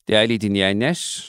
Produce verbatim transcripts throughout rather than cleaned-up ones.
Değerli dinleyenler,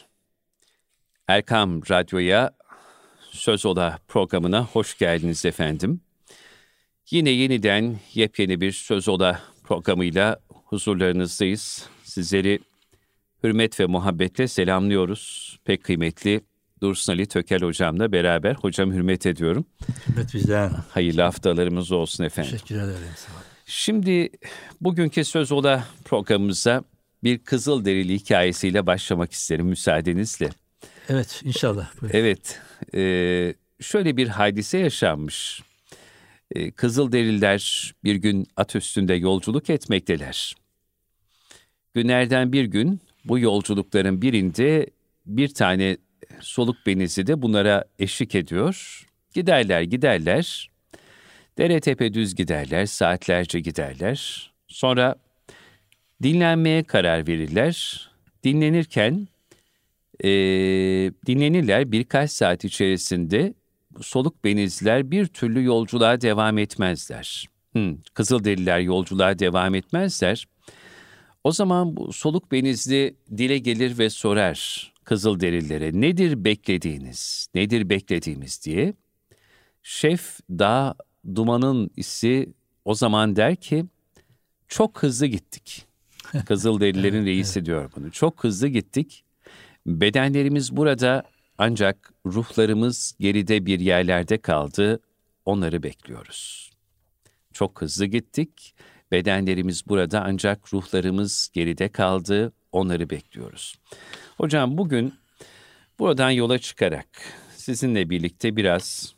Erkam Radyo'ya Söz Ola programına hoş geldiniz efendim. Yine yeniden yepyeni bir Söz Ola programıyla huzurlarınızdayız. Sizleri hürmet ve muhabbetle selamlıyoruz. Pek kıymetli Dursun Ali Tökel hocamla beraber. Hocam hürmet ediyorum. Hürmet bizden. Hayırlı haftalarımız olsun efendim. Teşekkür ederim. Sağ olun. Şimdi bugünkü Söz Ola programımıza bir Kızılderili hikayesiyle başlamak isterim müsaadenizle. Evet, inşallah. Buyurun. Evet, e, şöyle bir hadise yaşanmış. E, Kızılderililer bir gün at üstünde yolculuk etmekteler. Günlerden bir gün bu yolculukların birinde bir tane soluk benizi de bunlara eşlik ediyor. Giderler giderler, dere tepe düz giderler, saatlerce giderler. Sonra dinlenmeye karar verirler. Dinlenirken e, dinlenirler birkaç saat içerisinde soluk benizler bir türlü yolculuğa devam etmezler. Hmm, Kızılderililer yolculuğa devam etmezler. O zaman bu soluk benizli dile gelir ve sorar Kızılderililere, nedir beklediğiniz, nedir beklediğimiz diye. Şef Dağ Duman'ın isi o zaman der ki, çok hızlı gittik. Kızılderililerin Evet, reisi evet. diyor bunu. Çok hızlı gittik. Bedenlerimiz burada ancak ruhlarımız geride bir yerlerde kaldı. Onları bekliyoruz. Çok hızlı gittik. Bedenlerimiz burada ancak ruhlarımız geride kaldı. Onları bekliyoruz. Hocam bugün buradan yola çıkarak sizinle birlikte biraz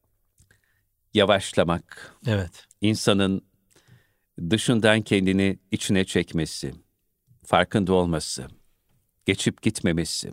yavaşlamak, Evet. insanın dışından kendini içine çekmesi, farkında olması, geçip gitmemesi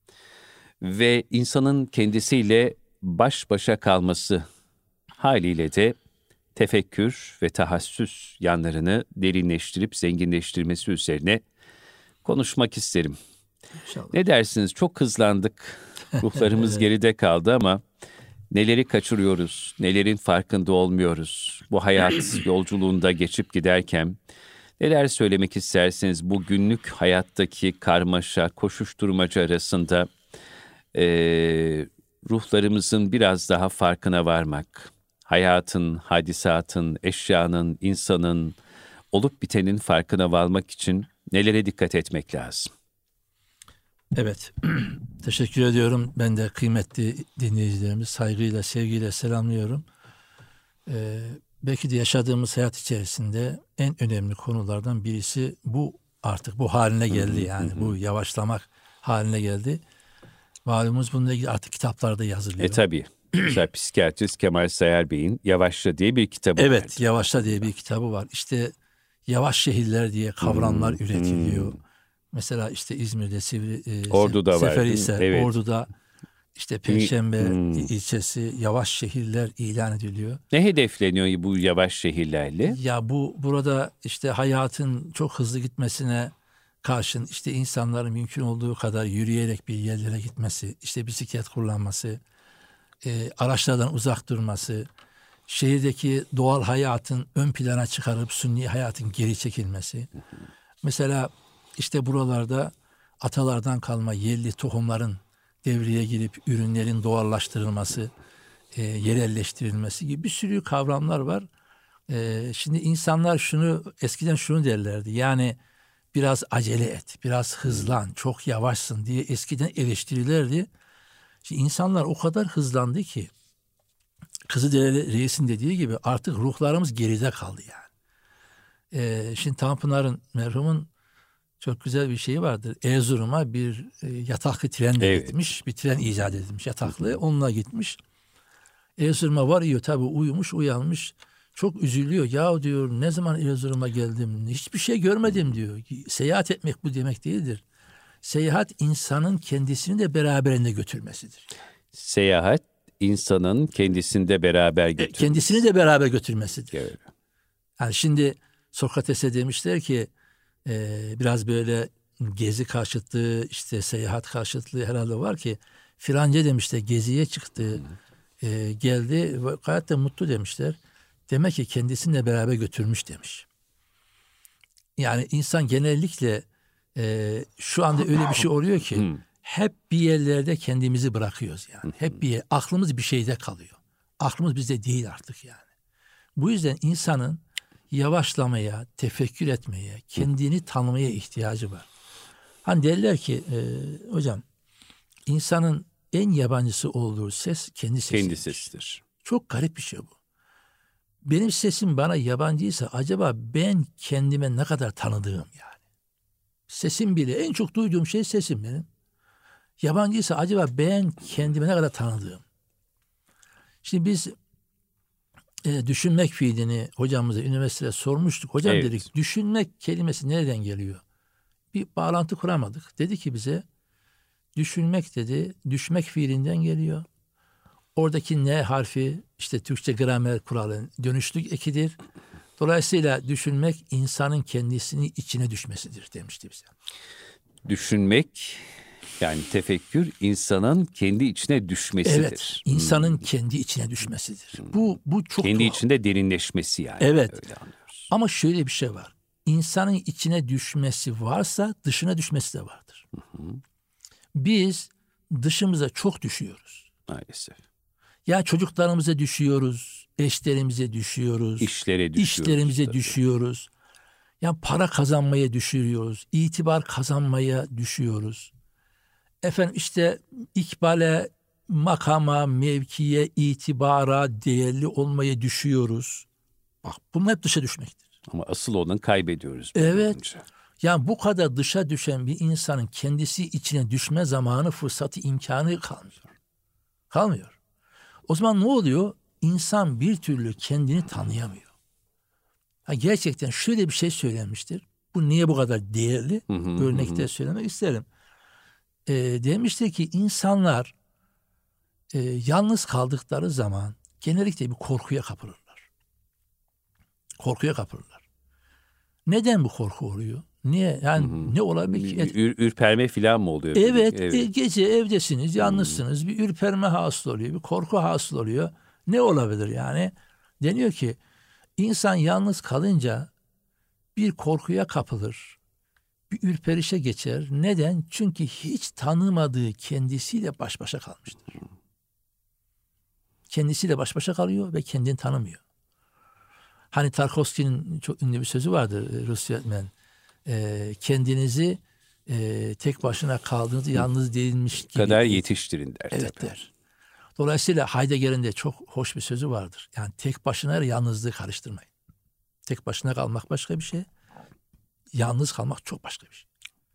ve insanın kendisiyle baş başa kalması haliyle de tefekkür ve tahassüs yanlarını derinleştirip zenginleştirmesi üzerine konuşmak isterim. İnşallah. Ne dersiniz? Çok hızlandık. Ruhlarımız Evet. geride kaldı ama neleri kaçırıyoruz, nelerin farkında olmuyoruz. Bu hayat yolculuğunda geçip giderken neler söylemek isterseniz bu günlük hayattaki karmaşa, koşuşturmaca arasında e, ruhlarımızın biraz daha farkına varmak, hayatın, hadisatın, eşyanın, insanın, olup bitenin farkına varmak için nelere dikkat etmek lazım? Evet. Teşekkür ediyorum. Ben de kıymetli dinleyicilerimizi saygıyla, sevgiyle selamlıyorum. Ee, belki de yaşadığımız hayat içerisinde en önemli konulardan birisi bu, artık bu haline geldi. Yani bu yavaşlamak haline geldi. Malumuz bununla ilgili artık kitaplarda yazılıyor. E tabii. Mesela psikiyatrist Kemal Sayar Bey'in Yavaşla diye bir kitabı var. Evet, Yavaşla diye bir kitabı var. İşte yavaş şehirler diye kavramlar Hmm, üretiliyor. hmm. Mesela işte İzmir'de, Sivri, e, Ordu'da var, Seferihisar, değil mi? Evet. Ordu'da işte Perşembe Hmm. ilçesi yavaş şehirler ilan ediliyor. Ne hedefleniyor bu yavaş şehirlerle? Ya bu burada işte hayatın çok hızlı gitmesine karşın işte insanların mümkün olduğu kadar yürüyerek bir yerlere gitmesi, işte bisiklet kullanması, e, araçlardan uzak durması, şehirdeki doğal hayatın ön plana çıkarıp sünni hayatın geri çekilmesi. Mesela işte buralarda atalardan kalma yerli tohumların devreye girip ürünlerin doğallaştırılması, e, yerelleştirilmesi gibi bir sürü kavramlar var. E, şimdi insanlar şunu, eskiden şunu derlerdi, yani biraz acele et, biraz hızlan, çok yavaşsın diye eskiden eleştirirlerdi. Şimdi insanlar o kadar hızlandı ki, Kızılderili Reis'in dediği gibi artık ruhlarımız geride kaldı yani. Ee, şimdi Tanpınar'ın, merhumun çok güzel bir şeyi vardır. Erzurum'a bir e, yataklı trenle Evet. gitmiş. Bir tren icat edilmiş yataklı. Onunla gitmiş. Erzurum'a varıyor tabii, uyumuş uyanmış. Çok üzülüyor. Ya diyor, ne zaman Erzurum'a geldim? Hiçbir şey görmedim diyor. Seyahat etmek bu demek değildir. Seyahat insanın kendisini de beraberinde götürmesidir. Seyahat insanın kendisinde beraber götürmesi. Kendisini de beraber götürmesidir. Evet. Yani şimdi Sokrates'e demişler ki e, biraz böyle gezi karşıtlığı, işte seyahat karşıtlığı herhalde var ki, filanca demişler geziye çıktı, e, geldi ve gayet de mutlu demişler. Demek ki kendisininle beraber götürmüş demiş. Yani insan genellikle e, şu anda öyle bir şey oluyor ki Hmm. hep bir yerlerde kendimizi bırakıyoruz yani. Hep bir yer, aklımız bir şeyde kalıyor. Aklımız bizde değil artık yani. Bu yüzden insanın yavaşlamaya, tefekkür etmeye, kendini tanımaya ihtiyacı var. Hani derler ki e, hocam, insanın en yabancısı olduğu ses kendi sesidir. Kendi sesidir. Çok garip bir şey bu. Benim sesim bana yabancıysa acaba ben kendime ne kadar tanıdığım yani. Sesim bile, en çok duyduğum şey sesim benim. Yabancıysa acaba ben kendime ne kadar tanıdığım. Şimdi biz e, düşünmek fiilini hocamıza üniversitede sormuştuk. Hocam Evet. dedik, düşünmek kelimesi nereden geliyor? Bir bağlantı kuramadık. Dedi ki bize, düşünmek dedi, düşmek fiilinden geliyor. Oradaki ne harfi işte Türkçe gramer kuralı dönüşlük ekidir. Dolayısıyla düşünmek insanın kendisini içine düşmesidir demişti bize. Düşünmek, yani tefekkür, insanın kendi içine düşmesidir. Evet, insanın kendi içine düşmesidir. Bu bu çok Kendi tuhaf. içinde derinleşmesi yani. Evet. Öyle anlıyoruz. Ama şöyle bir şey var. İnsanın içine düşmesi varsa dışına düşmesi de vardır. Biz dışımıza çok düşüyoruz. Maalesef. Ya çocuklarımıza düşüyoruz, eşlerimize düşüyoruz, İşlere düşüyoruz. işlerimize tabii. düşüyoruz. Ya para kazanmaya düşüyoruz, itibar kazanmaya düşüyoruz. Efendim işte ikbale, makama, mevkiye, itibara, değerli olmaya düşüyoruz. Bak bunlar hep dışa düşmektir. Ama asıl olan kaybediyoruz. böyle Evet. olunca. Yani bu kadar dışa düşen bir insanın kendisi içine düşme zamanı, fırsatı, imkanı kalmıyor. Kalmıyor. O zaman ne oluyor? İnsan bir türlü kendini tanıyamıyor. Ha, gerçekten şöyle bir şey söylenmiştir. Bu niye bu kadar değerli? Hı hı, Örnekte hı hı. söylemek isterim. E, demiştir ki insanlar e, yalnız kaldıkları zaman genellikle bir korkuya kapılırlar. Korkuya kapılırlar. Neden bu korku oluyor? Niye? Yani Hı hı. ne olabilir ki? Et- Ür, ürperme falan mı oluyor? Evet, Evet. e, gece evdesiniz, yalnızsınız. Bir ürperme hasıl oluyor, bir korku hasıl oluyor. Ne olabilir yani? Deniyor ki insan yalnız kalınca bir korkuya kapılır, bir ürperişe geçer. Neden? Çünkü hiç tanımadığı kendisiyle baş başa kalmıştır. Kendisiyle baş başa kalıyor ve kendini tanımıyor. Hani Tarkovski'nin çok ünlü bir sözü vardır, Rus yönetmen. E, kendinizi e, tek başına kaldığınızda yalnız değilmiş gibi kadar eğitin. yetiştirin der. Evet tabii. der. Dolayısıyla Heidegger'in de çok hoş bir sözü vardır. Yani tek başına yalnızlığı karıştırmayın. Tek başına kalmak başka bir şey. Yalnız kalmak çok başka bir şey.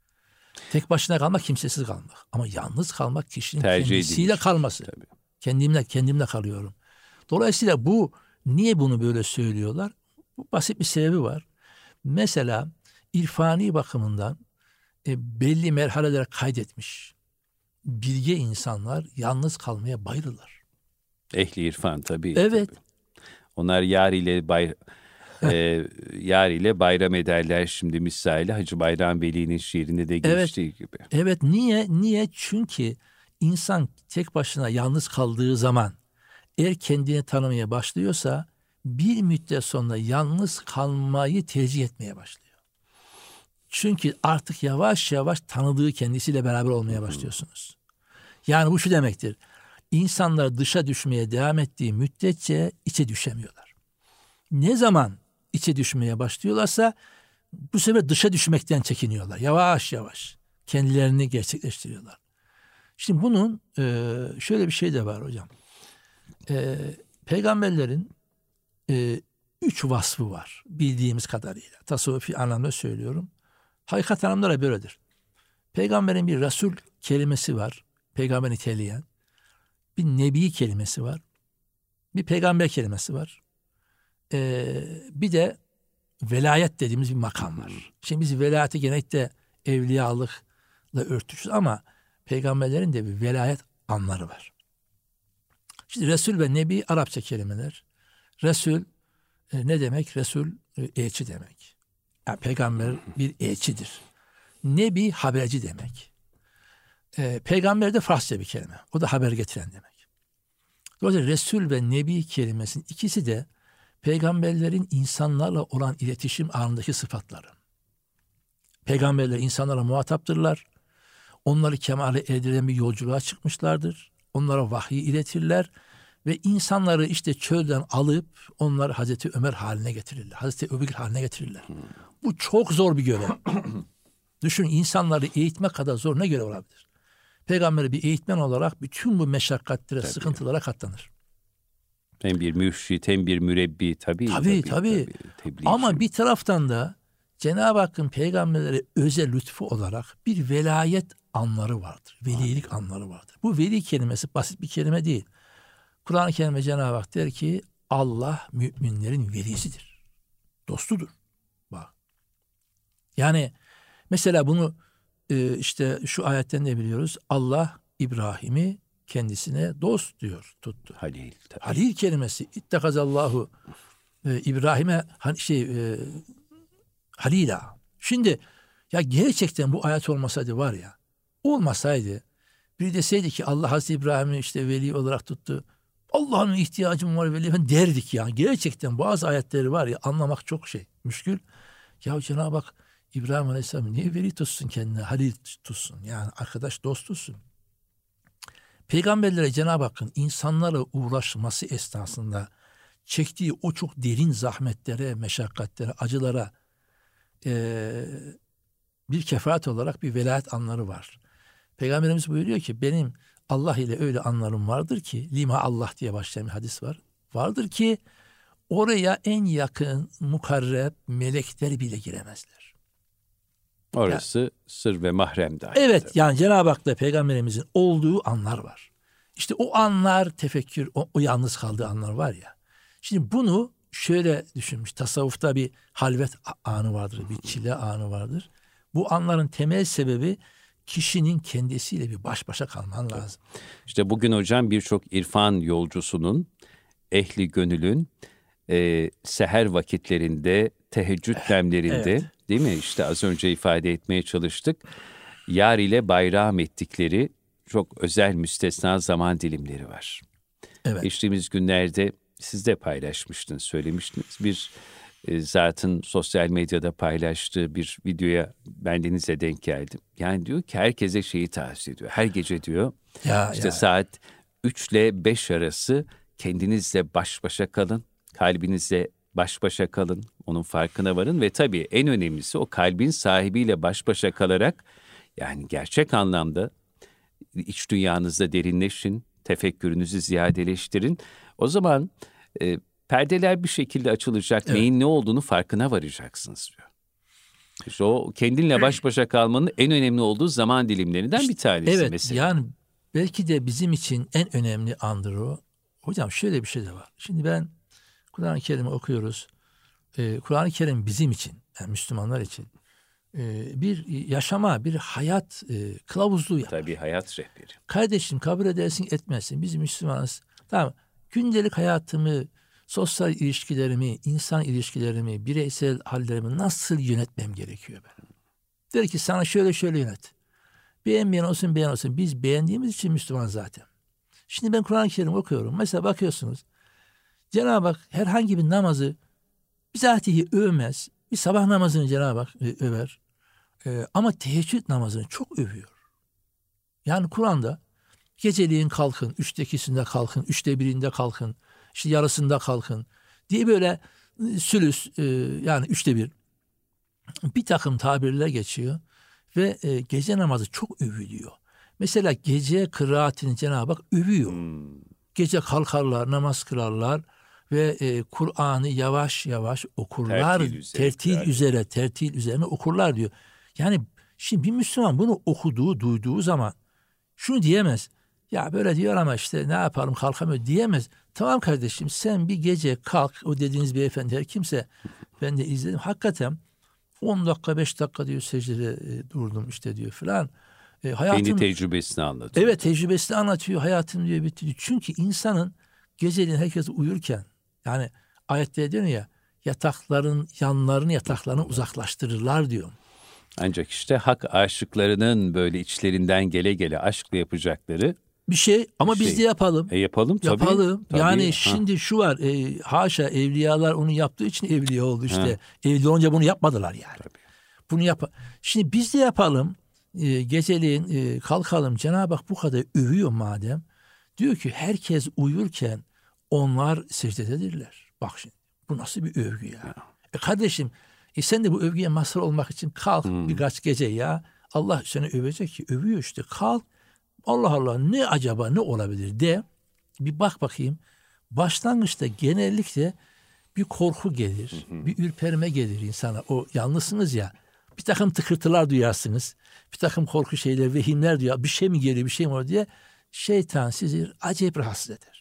Tek başına kalmak kimsesiz kalmak. Ama yalnız kalmak kişinin Tercih kendisiyle edilmiş. kalması. Tabii. Kendimle kendimle kalıyorum. Dolayısıyla bu niye bunu böyle söylüyorlar? Bu basit bir sebebi var. Mesela irfani bakımından e, belli merhaleler kaydetmiş bilge insanlar yalnız kalmaya bayılırlar. Ehli irfan tabii. Evet. tabii. Onlar yar ile bay, e, yar ile bayram ederler şimdi misali Hacı Bayram Veli'nin şiirinde de geçtiği gibi. Evet, niye? Niye? Çünkü insan tek başına yalnız kaldığı zaman eğer kendini tanımaya başlıyorsa bir müddet sonra yalnız kalmayı tercih etmeye başlıyor. Çünkü artık yavaş yavaş tanıdığı kendisiyle beraber olmaya başlıyorsunuz. Yani bu şu demektir. İnsanlar dışa düşmeye devam ettiği müddetçe içe düşemiyorlar. Ne zaman içe düşmeye başlıyorlarsa bu sefer dışa düşmekten çekiniyorlar. Yavaş yavaş kendilerini gerçekleştiriyorlar. Şimdi bunun e, şöyle bir şey de var hocam. E, peygamberlerin e, üç vasfı var bildiğimiz kadarıyla. Tasavvufi anlamda söylüyorum. Hakikat anlamda da böyledir. Peygamberin bir Resul kelimesi var. Peygamber niteleyen. Bir Nebi kelimesi var. Bir peygamber kelimesi var. E, bir de velayet dediğimiz bir makam var. Şimdi biz velayeti genellikle evliyalıkla örtüşürüz ama peygamberlerin de bir velayet anları var. Şimdi Resul ve Nebi Arapça kelimeler. Resul e, ne demek? Resul e, elçi demek. Yani peygamber bir elçidir. Nebi haberci demek. E, peygamber de Farsça bir kelime. O da haber getiren demek. Dolayısıyla Resul ve Nebi kelimesinin ikisi de peygamberlerin insanlarla olan iletişim anındaki sıfatları. Peygamberler insanlara muhataptırlar. Onları kemale erdiren bir yolculuğa çıkmışlardır. Onlara vahiy iletirler. Ve insanları işte çölden alıp onları Hazreti Ömer haline getirirler. Hazreti Ebubekir haline getirirler. Bu çok zor bir görev. Düşün, insanları eğitmek kadar zor ne görev olabilir? Peygamber bir eğitmen olarak bütün bu meşakkatlere, tabii, sıkıntılara katlanır. Hem bir mürşit hem bir mürebbi tabii. Tabii tabii. tabii. tabii. Ama bir taraftan da Cenab-ı Hakk'ın peygamberlere özel lütfu olarak bir velayet anları vardır. Velilik anları vardır. Bu veli kelimesi basit bir kelime değil. Kur'an-ı Kerim'de Cenab-ı Hak der ki Allah müminlerin velisidir. Dostudur. Bak. Yani mesela bunu e, işte şu ayetten de biliyoruz. Allah İbrahim'i kendisine dost diyor, tuttu. Halil. Tabii. Halil kelimesi ittekazallahu e, İbrahim'e hani şey e, halila. Şimdi ya gerçekten bu ayet olmasaydı var ya, olmasaydı bir deseydi ki Allah Hazreti İbrahim'i işte veli olarak tuttu. Allah'ın ihtiyacım var veli derdik ya. Gerçekten bazı ayetleri var ya anlamak çok şey müşkül. Ya Cenab-ı Hak İbrahim Aleyhisselam niye veli tutsun kendine? Halil tutsun. Yani arkadaş, dost tutsun. Peygamberlere Cenab-ı Hakk'ın insanlarla uğraşması esnasında çektiği o çok derin zahmetlere, meşakkatlere, acılara e, bir kefaat olarak bir velayet anları var. Peygamberimiz buyuruyor ki benim Allah ile öyle anlarım vardır ki, lima Allah diye başlayan bir hadis var. Vardır ki oraya en yakın mukarreb melekler bile giremezler. Orası yani, sır ve mahrem dahi. Evet, yani Cenab-ı Hak'la Peygamberimizin olduğu anlar var. İşte o anlar tefekkür, o, o yalnız kaldığı anlar var ya. Şimdi bunu şöyle düşünmüş. Tasavvufta bir halvet anı vardır, bir çile anı vardır. Bu anların temel sebebi kişinin kendisiyle bir baş başa kalman lazım. İşte bugün hocam birçok irfan yolcusunun, ehli gönülün e, seher vakitlerinde, teheccüd demlerinde, evet, değil mi? İşte az önce ifade etmeye çalıştık. Yar ile bayram ettikleri çok özel müstesna zaman dilimleri var. Evet. Geçtiğimiz günlerde siz de paylaşmıştınız, söylemiştiniz. Bir e, zatın sosyal medyada paylaştığı bir videoya bendenize denk geldim. Yani diyor ki herkese şeyi tavsiye ediyor. Her gece diyor ya, işte ya. saat üç ile beş arası kendinizle baş başa kalın. Kalbinizle baş başa kalın. Onun farkına varın ve tabii en önemlisi o kalbin sahibiyle baş başa kalarak yani gerçek anlamda iç dünyanızda derinleşin, tefekkürünüzü ziyadeleştirin. O zaman e, perdeler bir şekilde açılacak. Evet. Neyin ne olduğunu farkına varacaksınız diyor. İşte o kendinle baş başa kalmanın en önemli olduğu zaman dilimlerinden işte, bir tanesi evet, mesela. Yani belki de bizim için en önemli andır o. Hocam şöyle bir şey de var. Şimdi ben Kur'an-ı Kerim'i okuyoruz. Ee, Kur'an-ı Kerim bizim için, yani Müslümanlar için e, bir yaşama, bir hayat e, kılavuzluğu yapar. Tabii hayat rehberi. Kardeşim kabul edersin etmezsin. Biz Müslümanız. Tamam. Gündelik hayatımı, sosyal ilişkilerimi, insan ilişkilerimi, bireysel hallerimi nasıl yönetmem gerekiyor benim? Der ki sana şöyle şöyle yönet. Beğenmeyen olsun beğen olsun. Biz beğendiğimiz için Müslüman zaten. Şimdi ben Kur'an-ı Kerim okuyorum. Mesela bakıyorsunuz. Cenab-ı Hak herhangi bir namazı bizatihi övmez. Bir sabah namazını Cenab-ı Hak över. Ee, ama teheccüd namazını çok övüyor. Yani Kur'an'da geceliğin kalkın, üçte ikisinde kalkın, üçte birinde kalkın, işte yarısında kalkın diye böyle sülüs e, yani üçte bir bir takım tabirler geçiyor ve e, gece namazı çok övülüyor. Mesela gece kıraatini Cenab-ı Hak övüyor. Hmm. Gece kalkarlar, namaz kılarlar ve e, Kur'an'ı yavaş yavaş okurlar. Tertil üzere, tertil yani. üzere, tertil üzerine okurlar diyor. Yani şimdi bir Müslüman bunu okuduğu, duyduğu zaman şunu diyemez. Ya böyle diyor ama işte ne yapalım kalkamıyor diyemez. Tamam kardeşim sen bir gece kalk, o dediğiniz beyefendi her kimse, ben de izledim. Hakikaten on dakika beş dakika diyor secdede e, durdum işte diyor filan. E, hayatım, kendi tecrübesini anlatıyor. Evet tecrübesini anlatıyor. Hayatım diyor bitti diyor. Çünkü insanın geceliğin herkes uyurken yani ayette diyor ya yatakların yanlarını yataklarını uzaklaştırırlar diyor. Ancak işte hak aşıklarının böyle içlerinden gele gele aşkla yapacakları bir şey ama bir biz şey. de yapalım. E yapalım tabii. Yapalım. Tabii. Yani Ha. şimdi şu var. E, haşa evliyalar onu yaptığı için evliya oldu işte. Ha. Evli olunca bunu yapmadılar yani. Tabii. Bunu yap. Şimdi biz de yapalım. E, geceleyin e, kalkalım. Cenab-ı Hak bu kadar övüyor madem. Diyor ki herkes uyurken onlar secdededirler. Bak şimdi bu nasıl bir övgü ya. E kardeşim e sen de bu övgüye mazhar olmak için kalk hmm. birkaç gece ya. Allah seni övecek ki övüyor işte. Kalk. Allah Allah ne acaba ne olabilir de bir bak bakayım. Başlangıçta genellikle bir korku gelir. Hı hı. Bir ürperme gelir insana. O yalnızsınız ya. Bir takım tıkırtılar duyarsınız. Bir takım korku şeyler, vehimler duyar. Bir şey mi geliyor, bir şey mi oluyor diye şeytan sizi acayip rahatsız eder.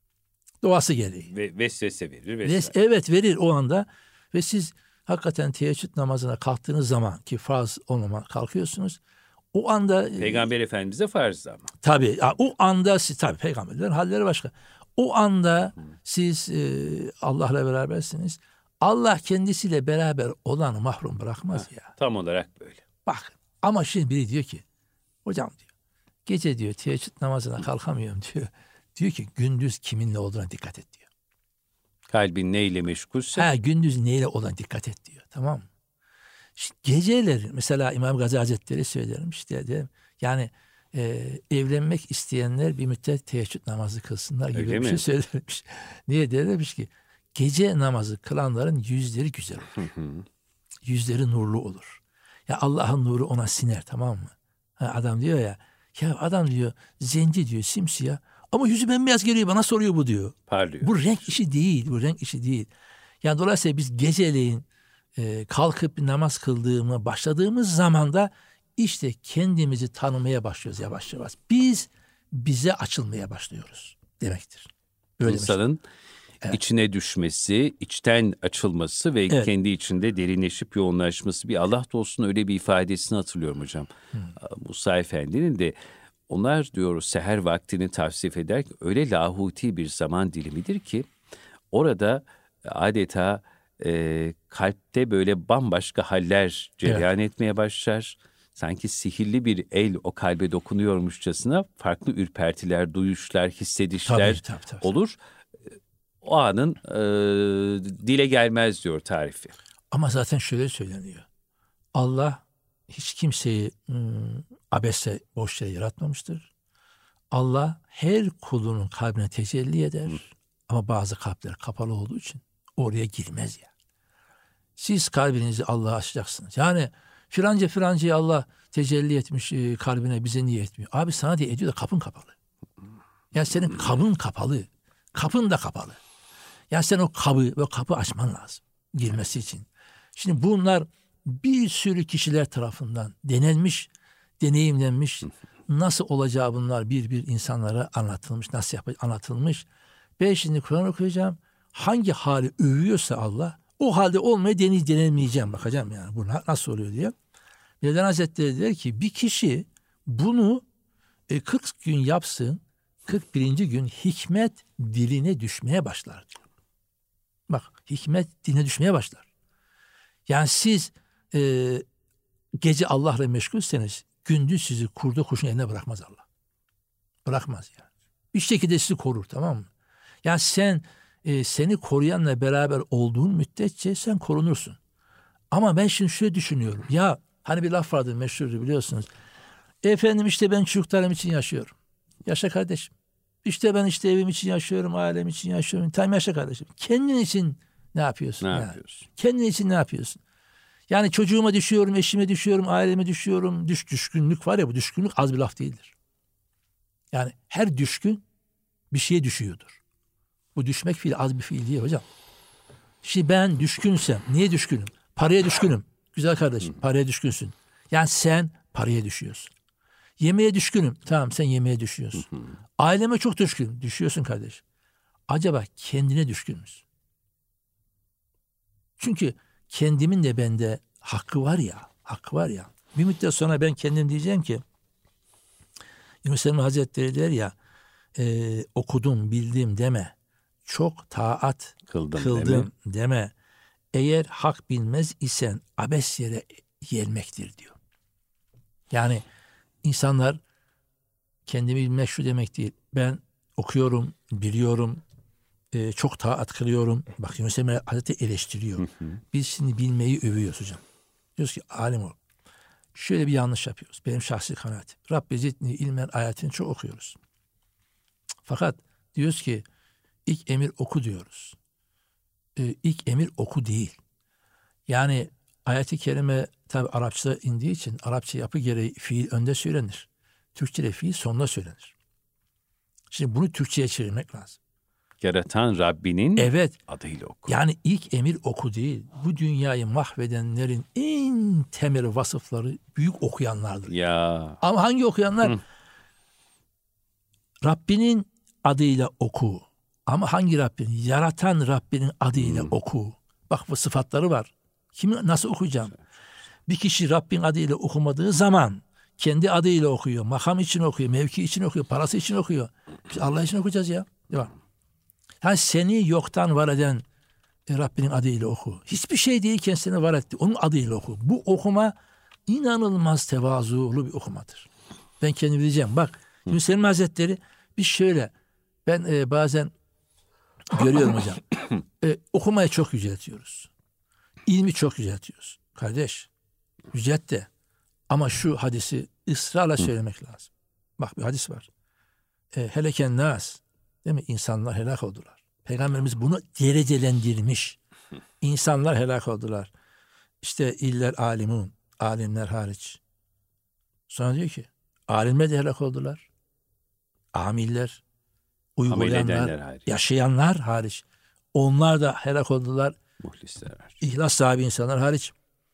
Doğası gereği. Ve vesvese verir. Ves, evet verir o anda. Ve siz hakikaten teheccüd namazına kalktığınız zaman ki farz olmama kalkıyorsunuz. O anda... Peygamber e, Efendimiz'e farz ama. Tabii. O anda siz tabii peygamberlerin halleri başka. O anda siz e, Allah'la berabersiniz. Allah kendisiyle beraber olanı mahrum bırakmaz ha, ya. Tam olarak böyle. Bak ama şimdi biri diyor ki hocam diyor gece diyor teheccüd namazına kalkamıyorum diyor. Diyor ki gündüz kiminle olduğuna dikkat et diyor. Kalbin neyle meşgulse. Ha, gündüz neyle olduğuna dikkat et diyor. Tamam mı? İşte geceleri mesela İmam Gazali Hazretleri söylerim işte de, yani e, evlenmek isteyenler bir müddet teheccüd namazı kılsınlar gibi Öyle bir mi? şey söylemiş. Niye demiş ki gece namazı kılanların yüzleri güzel olur. Yüzleri nurlu olur. Ya Allah'ın nuru ona siner tamam mı? Ha, adam diyor ya ya adam diyor zenci diyor simsiyah ama yüzü bembeyaz geliyor bana soruyor bu diyor. Parlıyor. Bu renk işi değil. Bu renk işi değil. Yani dolayısıyla biz geceleyin e, kalkıp namaz kıldığımı başladığımız zaman da işte kendimizi tanımaya başlıyoruz yavaş yavaş. Biz bize açılmaya başlıyoruz demektir. Böyle İnsanın evet. içine düşmesi, içten açılması ve evet. kendi içinde derinleşip yoğunlaşması. Bir Allah dostunun öyle bir ifadesini hatırlıyorum hocam. Hmm. Musa Efendi'nin de onlar diyoruz seher vaktini tavsif ederken öyle lahuti bir zaman dilimidir ki orada adeta e, kalpte böyle bambaşka haller cereyan evet. etmeye başlar. Sanki sihirli bir el o kalbe dokunuyormuşçasına farklı ürpertiler, duyuşlar, hissedişler tabii, tabii, tabii. olur. O anın e, dile gelmez diyor tarifi. Ama zaten şöyle söyleniyor. Allah hiç kimseyi ım, abese boş yere yaratmamıştır. Allah her kulunun kalbine tecelli eder. Hı. Ama bazı kalpler kapalı olduğu için oraya girmez ya. Siz kalbinizi Allah'a açacaksınız. Yani filanca filancaya Allah tecelli etmiş e, kalbine bize niye etmiyor? Abi sana diye ediyor da kapın kapalı. Ya senin kabın kapalı. Kapın da kapalı. Ya sen o kabı ve kapı açman lazım girmesi için. Şimdi bunlar bir sürü kişiler tarafından denenmiş, deneyimlenmiş. Nasıl olacağı bunlar bir bir insanlara anlatılmış, nasıl yapacak anlatılmış. Ben şimdi Kur'an okuyacağım. Hangi hali övüyorsa Allah, o halde olmayı deney denemeyeceğim. Bakacağım yani bu nasıl oluyor diye. Mevlana Hazretleri der ki bir kişi bunu kırk gün yapsın, kırk birinci gün hikmet diline düşmeye başlar diyor. Bak hikmet diline düşmeye başlar. Yani siz e, gece Allah'la meşgulseniz gündüz sizi kurdu kuşun eline bırakmaz Allah. Bırakmaz yani. Bir şekilde sizi korur tamam mı? Yani sen e, seni koruyanla beraber olduğun müddetçe sen korunursun. Ama ben şimdi şöyle düşünüyorum. Ya hani bir laf vardır meşhurdur biliyorsunuz. Efendim işte ben çocuklarım için yaşıyorum. Yaşa kardeşim. İşte ben işte evim için yaşıyorum, ailem için yaşıyorum. Tamam yaşa kardeşim. Kendin için ne yapıyorsun? Ne yani? yapıyorsun? Kendin için ne yapıyorsun? Yani çocuğuma düşüyorum, eşime düşüyorum, aileme düşüyorum. Düş, düşkünlük var ya bu düşkünlük az bir laf değildir. Yani her düşkün bir şeye düşüyordur. Bu düşmek fiili az bir fiil değil hocam. Şimdi ben düşkünsem, niye düşkünüm? Paraya düşkünüm. Güzel kardeşim, paraya düşkünsün. Yani sen paraya düşüyorsun. Yemeğe düşkünüm. Tamam sen yemeğe düşüyorsun. Aileme çok düşkünüm. Düşüyorsun kardeşim. Acaba kendine düşkün müsün? Çünkü kendimin de bende hakkı var ya. Hakkı var ya. Bir müddet sonra ben kendim diyeceğim ki Yunus Emre Hazretleri der ya e, okudum bildim deme. Çok taat kıldım, kıldım deme. deme. Eğer hak bilmez isen abes yere gelmektir diyor. Yani İnsanlar kendimi bilmek şu demek değil. Ben okuyorum, biliyorum, e, çok taat kılıyorum. Bak Yunus Emre Hazretleri eleştiriyor. Hı hı. Biz şimdi bilmeyi övüyoruz hocam. Diyoruz ki alim ol. Şöyle bir yanlış yapıyoruz. Benim şahsi kanaatim. Rabbi zidni ilmen ayetini çok okuyoruz. Fakat diyoruz ki ilk emir oku diyoruz. Ee, ilk emir oku değil. Yani ayet-i kerime tabi Arapça indiği için Arapça yapı gereği fiil önde söylenir. Türkçe'de fiil sonunda söylenir. Şimdi bunu Türkçe'ye çevirmek lazım. Yaratan Rabbinin evet, adıyla oku. Yani ilk emir oku değil. Bu dünyayı mahvedenlerin en temel vasıfları büyük okuyanlardır. Ya. Ama hangi okuyanlar? Hı. Rabbinin adıyla oku. Ama hangi Rabbinin? Yaratan Rabbinin adıyla Hı. oku. Bak bu sıfatları var. Kimi nasıl okuyacağım? Bir kişi Rabbin adıyla okumadığı zaman kendi adıyla okuyor. Makam için okuyor, mevki için okuyor, parası için okuyor. Biz Allah için okuyacağız ya. Değil mi? Yani seni yoktan var eden e, Rabbinin adıyla oku. Hiçbir şey değilken seni var etti. Onun adıyla oku. Bu okuma inanılmaz tevazulu bir okumadır. Ben kendim diyeceğim. Bak Yunus Emre Hazretleri biz şöyle ben e, bazen görüyorum hocam. E, okumayı çok yüceltiyoruz. İlmi çok yüceltiyoruz. Kardeş yücelt de ama şu hadisi ısrarla söylemek lazım. Bak bir hadis var. E, heleken nas. Değil mi? İnsanlar helak oldular. Peygamberimiz bunu derecelendirmiş. İnsanlar helak oldular. İşte iller alimun, alimler hariç. Sonra diyor ki, alimler de helak oldular. Amiller, uygulayanlar, yaşayanlar hariç. Onlar da helak oldular. Muhlisler hariç. İhlas sahibi insanlar hariç.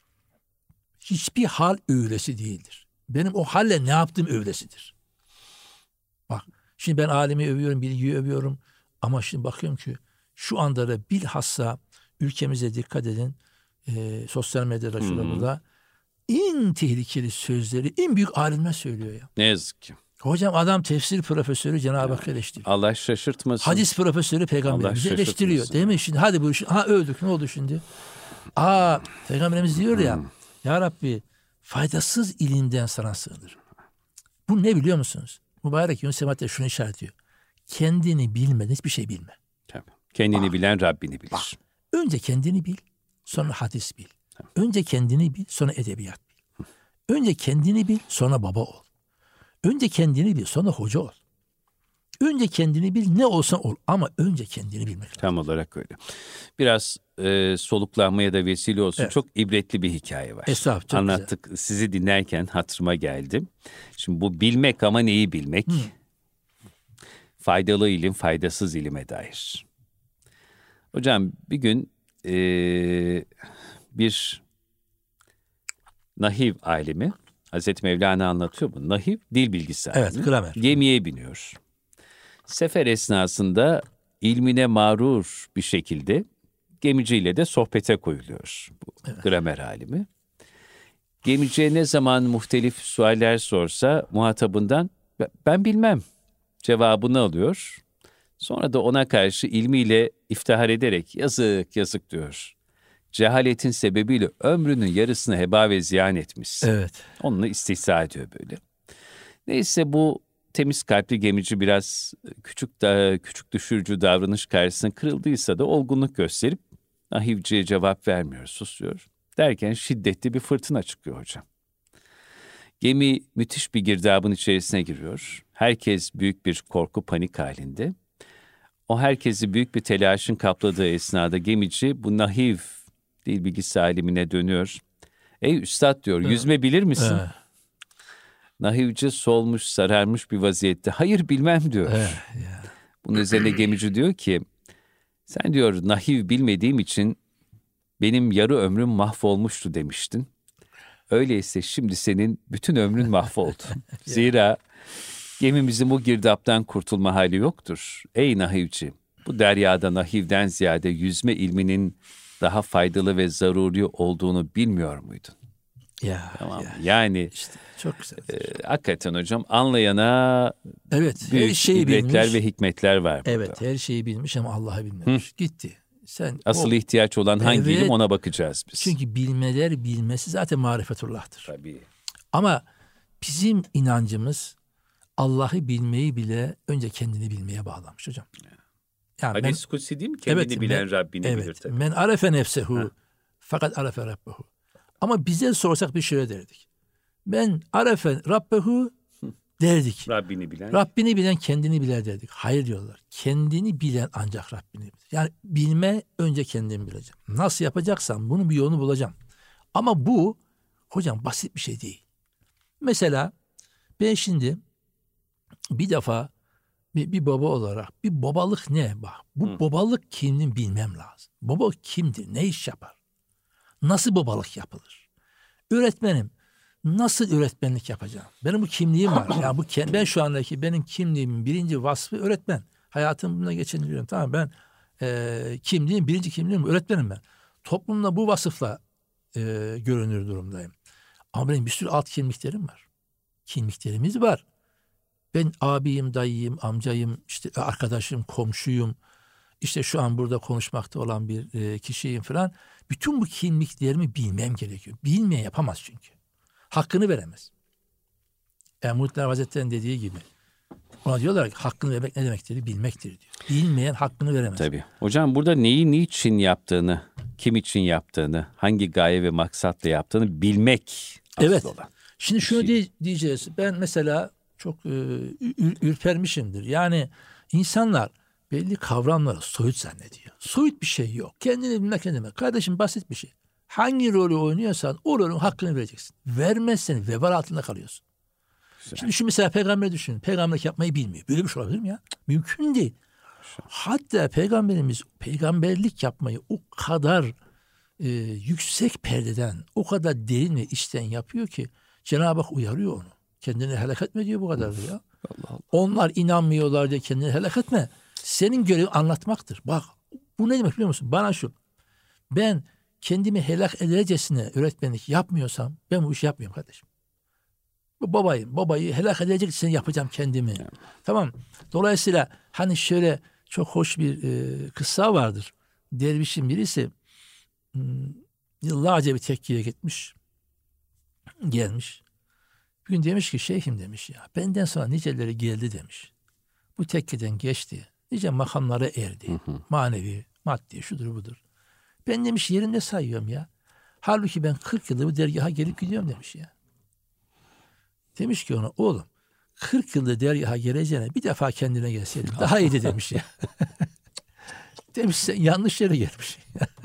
Hiçbir hal öylesi değildir. Benim o halle ne yaptığım öylesidir. Bak. Şimdi ben alimi övüyorum, bilgiyi övüyorum. Ama şimdi bakıyorum ki şu anda da bilhassa ülkemize dikkat edin. E, sosyal medyada şurada burada en tehlikeli sözleri en büyük alimler söylüyor ya. Ne yazık ki. Hocam adam tefsir profesörü Cenab-ı Hakk'ı eleştiriyor. Allah şaşırtmasın. Hadis profesörü peygamberimizi eleştiriyor. Değil mi? Şimdi hadi bu ha övdük, ne oldu şimdi? Aa peygamberimiz diyor ya hmm. Ya Rabbi faydasız ilimden sana sığınır. Bu ne biliyor musunuz? Mübarek Yunus Emre şunu işaret ediyor. Kendini bilmeden hiçbir şey bilme. Tabii. Kendini bak, bilen Rabbini bilir. Bak, önce kendini bil, sonra hadis bil. Tabii. Önce kendini bil, sonra edebiyat bil. Önce kendini bil, sonra baba ol. Önce kendini bil, sonra hoca ol. Önce kendini bil, ne olsan ol. Ama önce kendini bilmek lazım. Tam olarak öyle. Biraz e, soluklanmaya da vesile olsun. Evet. Çok ibretli bir hikaye var. Estağfurullah. Çok Anlattık. Güzel. Sizi dinlerken hatırıma geldi. Şimdi bu bilmek ama neyi bilmek? Hmm. Faydalı ilim, faydasız ilime dair. Hocam bir gün e, bir nahiv alimi, Hazreti Mevlana anlatıyor bu. Nahiv dil bilgisi alimi. Evet, gramer. Gemiye biniyor. Sefer esnasında ilmine mağrur bir şekilde gemiciyle de sohbete koyuluyor bu evet. gramer alimi. Gemiciye ne zaman muhtelif sualler sorsa muhatabından ben bilmem cevabını alıyor. Sonra da ona karşı ilmiyle iftihar ederek yazık yazık diyor. Cehaletin sebebiyle ömrünün yarısını heba ve ziyan etmiş. Evet. Onunla istihza ediyor böyle. Neyse bu temiz kalpli gemici biraz küçük da küçük düşürücü davranış karşısında kırıldıysa da olgunluk gösterip nahivciye cevap vermiyor, susuyor. Derken şiddetli bir fırtına çıkıyor hocam. Gemi müthiş bir girdabın içerisine giriyor. Herkes büyük bir korku, panik halinde. O herkesi büyük bir telaşın kapladığı esnada gemici bu nahiv dil bilgisi alimine dönüyor. Ey üstad diyor, yüzme bilir misin? Evet. Nahivci solmuş, sararmış bir vaziyette. Hayır bilmem diyor. Evet, yeah. Bunun üzerine gemici diyor ki, sen diyor nahiv bilmediğim için benim yarı ömrüm mahvolmuştu demiştin. Öyleyse şimdi senin bütün ömrün mahvoldu. Zira gemimizin bu girdaptan kurtulma hali yoktur. Ey nahivci, bu deryada nahivden ziyade yüzme ilminin daha faydalı ve zaruri olduğunu bilmiyor muydun? Ya, tamam. ya. Yani işte çok güzel. E, hakikaten hocam anlayana evet, büyük her şeyi ibretler bilmiş. ve hikmetler var burada. Evet, her şeyi bilmiş ama Allah'ı bilmemiş. Hı. Gitti. Sen asıl o, ihtiyaç olan hangi evet, ilim ona bakacağız biz. Çünkü bilmeler bilmesi zaten marifetullah'tır. Tabii. Ama bizim inancımız Allah'ı bilmeyi bile önce kendini bilmeye bağlamış hocam. Yani Hadis-i Kutsi değil mi? Kendini evet, bilen men, Rabbini evet, bilir tabii. Men arefe nefsehu fakat arefe rabbehu. Ama bize sorsak bir şöyle derdik. Ben arefen Rabbehu derdik. Rabbini bilen. Rabbini bilen kendini bilir derdik. Hayır diyorlar. Kendini bilen ancak Rabbini bilir. Yani bilme önce kendimi bileceğim. Nasıl yapacaksam bunun bir yolunu bulacağım. Ama bu hocam basit bir şey değil. Mesela ben şimdi bir defa bir, bir baba olarak bir babalık ne? Bak bu Hı. babalık kimliğini bilmem lazım. Baba kimdir? Ne iş yapar? Nasıl babalık yapılır? Öğretmenim nasıl öğretmenlik yapacağım? Benim bu kimliğim var. Yani bu ben şu andaki benim kimliğimin birinci vasfı öğretmen. Hayatımı bununla geçindiriyorum. Tamam ben e, kimliğim birinci kimliğim öğretmenim ben. Toplumda bu vasıfla e, görünür durumdayım. Ama benim bir sürü alt kimliklerim var. Kimliklerimiz var. Ben abiyim, dayıyım, amcayım, işte arkadaşım, komşuyum. İşte şu an burada konuşmakta olan bir e, kişiyim falan. Bütün bu kimliklerimi bilmem gerekiyor. Bilmeyen yapamaz çünkü. Hakkını veremez. Yani Muhittin Hazretleri'nin dediği gibi. Ona diyorlar ki hakkını vermek ne demektir? Bilmektir diyor. Bilmeyen hakkını veremez. Tabii. Hocam burada neyi niçin yaptığını, kim için yaptığını, hangi gaye ve maksatla yaptığını bilmek asıl evet. olan. Şimdi şunu şey. diyeceğiz. Ben mesela çok e, ür, ürpermişimdir. Yani insanlar belli kavramları soyut zannediyor. Soyut bir şey yok. Kendini bilmek ne demek? Kardeşim basit bir şey. Hangi rolü oynuyorsan o rolün hakkını vereceksin. Vermezsen vebal altında kalıyorsun. Güzel. Şimdi şu mesela peygamber düşünün. Peygamberlik yapmayı bilmiyor. Böyle bir şey olabilir mi ya? Mümkün değil. Güzel. Hatta peygamberimiz peygamberlik yapmayı o kadar e, yüksek perdeden, o kadar derin ve içten yapıyor ki Cenab-ı Hak uyarıyor onu. Kendini helak etme diyor bu kadar ya. Allah Allah. Onlar inanmıyorlar diye kendini helak etme. Senin görevin anlatmaktır. Bak bu ne demek biliyor musun? Bana şu. Ben kendimi helak edercesine öğretmenlik yapmıyorsam ben bu işi yapmıyorum kardeşim. Bu babayım. Babayı helak edeceksin yapacağım kendimi. Evet. Tamam. Dolayısıyla hani şöyle çok hoş bir e, kıssa vardır. Dervişin birisi hmm, yıllarca bir tekkiye gitmiş. Gelmiş. Bir gün demiş ki şeyhim demiş ya benden sonra niceleri geldi demiş. Bu tekkeden geçti. Nice makamlara erdi. Hı hı. Manevi, maddi, şudur budur. Ben demiş yerinde sayıyorum ya. Halbuki ben kırk yıldır bu dergaha gelip gidiyorum demiş ya. Demiş ki ona oğlum kırk yıldır dergaha geleceğine bir defa kendine gelseydin daha iyiydi demiş ya. Demiş sen yanlış yere gelmiş.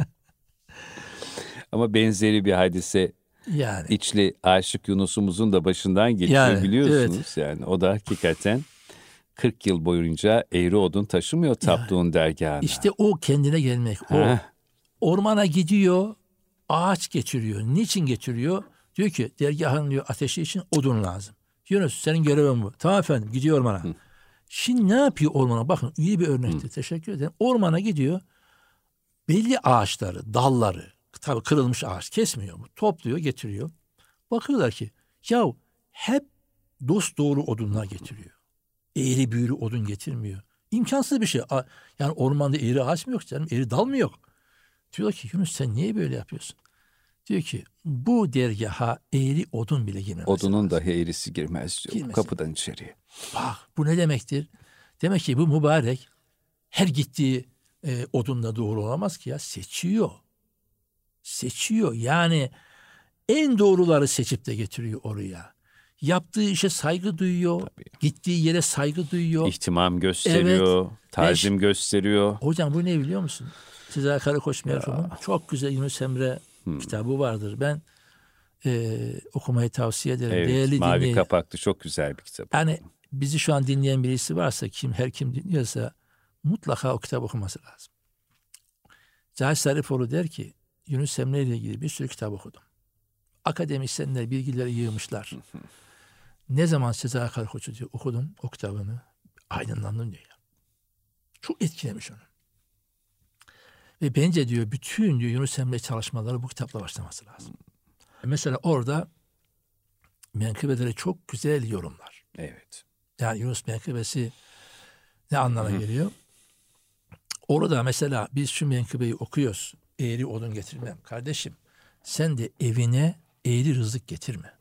Ama benzeri bir hadise yani İçli Aşık Yunus'umuzun da başından geçiyor yani, biliyorsunuz. Evet. Yani o da hakikaten kırk yıl boyunca eğri odun taşımıyor taptuğun yani, dergahına. İşte o kendine gelmek. O Heh. ormana gidiyor, ağaç getiriyor. Niçin getiriyor? Diyor ki dergahın diyor ateşi için odun lazım. Yunus senin görevin bu. Tamam efendim gidiyor ormana. Hı. Şimdi ne yapıyor ormana? Bakın iyi bir örnektir. Hı. Teşekkür ederim. Ormana gidiyor. Belli ağaçları, dalları, tabii kırılmış ağaç kesmiyor mu? Topluyor, getiriyor. Bakıyorlar ki ya hep dost doğru odunlar getiriyor. Eğri büğrü odun getirmiyor. İmkansız bir şey. Yani ormanda eğri ağaç mı yok canım? Eğri dal mı yok? Diyorlar ki Yunus sen niye böyle yapıyorsun? Diyor ki bu dergaha eğri odun bile girmez. Odunun dahi eğrisi girmez diyor. Girmez. Kapıdan içeriye. Bak bu ne demektir? Demek ki bu mübarek her gittiği e, odunla doğru olamaz ki ya. Seçiyor. Seçiyor. Yani en doğruları seçip de getiriyor oraya. Yaptığı işe saygı duyuyor. Tabii. Gittiği yere saygı duyuyor. İhtimam gösteriyor. Evet. Tazim gösteriyor. Hocam bu ne biliyor musun? Sezai Karakoç merhumun çok güzel Yunus Emre hmm. kitabı vardır. Ben e, okumayı tavsiye ederim. Evet, Değerli mavi dinleyin. kapaklı çok güzel bir kitap. Yani bizi şu an dinleyen birisi varsa kim her kim dinliyorsa mutlaka o kitabı okuması lazım. Cahit Zarifoğlu der ki Yunus Emre ile ilgili bir sürü kitap okudum. Akademisyenler bilgileri yığmışlar. Ne zaman Sezai Karakoç'u diyor okudum o kitabını aydınlandım diyor ya. Çok etkilemiş onu. Ve bence diyor bütün diyor Yunus Emre çalışmaları bu kitapla başlaması lazım. Mesela orada menkıbeleri çok güzel yorumlar. Evet. Yani Yunus menkıbesi ne anlama Hı. geliyor? Orada mesela biz şu menkıbeyi okuyoruz. Eğri odun getirmem. Kardeşim sen de evine eğri rızık getirme.